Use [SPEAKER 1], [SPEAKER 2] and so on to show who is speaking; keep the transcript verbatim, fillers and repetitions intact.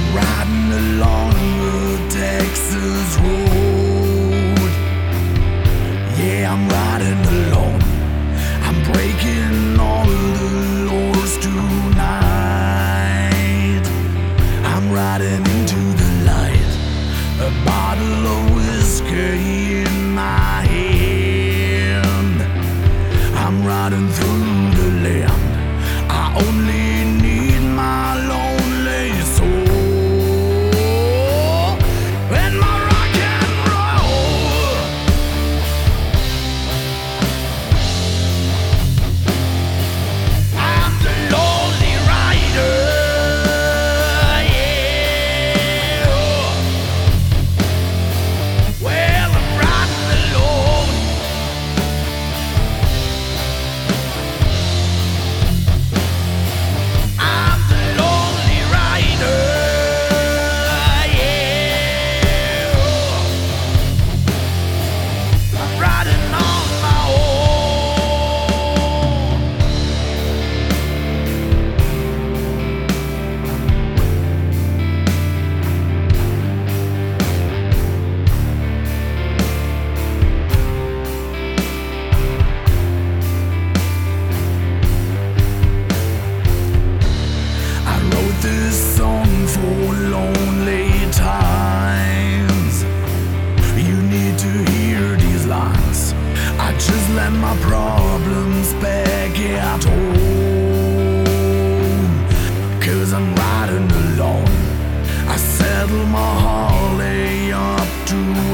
[SPEAKER 1] Riding along the Texas road. Yeah, I'm riding alone. I'm breaking all the laws tonight. I'm riding into the light, a bottle of whiskey in my hand. I'm riding through the land. I only need my lonely soul. This song for lonely times. You need to hear these lines. I just let my problems back at home, 'cause I'm riding alone. I settle my Harley up to